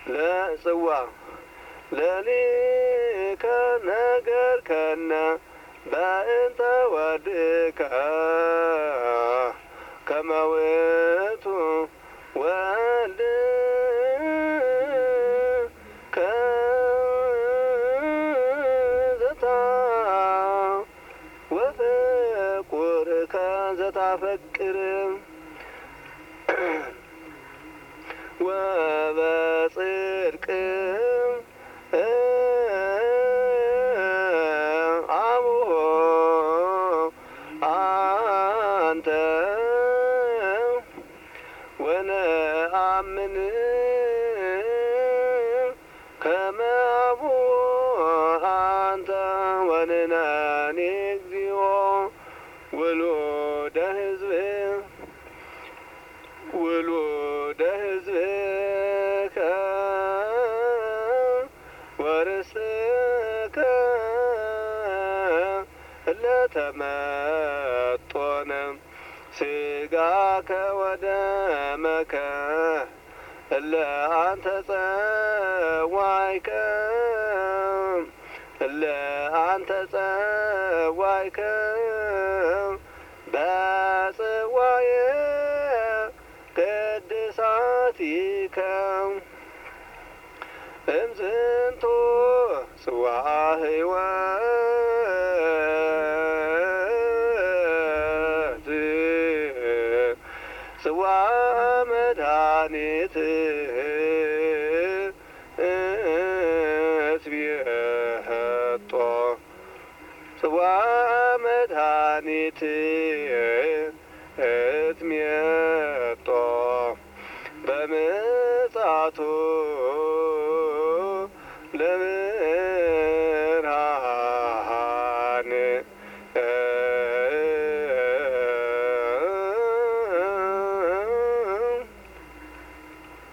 ለጽዋ ለሊከ ነገርከነ በእንተ ወድከ ከመ ውእቱ ወልድከ ዘታ ወፍቁርከ ዘታፈቅር ወበጽድቅ አቡሆ አንተ ወነአምን ከመ አቡሆ አንተ ወንሕነኒ እግዚኦ ውሉደ ሕዝብከ ወርሥከ ለተመጦነ ሥጋከ ወደመከ እለ አንተ ጸዋይከ በጽዋየ ቅድሳቲከ እምዝንቱ ጽዋዐ ሕይወት ጽዋዐ መድኃኒት እትቤጦ ጽዋዐ መድኃኒት እትሜጦ በምጽአቱ ለብርሃን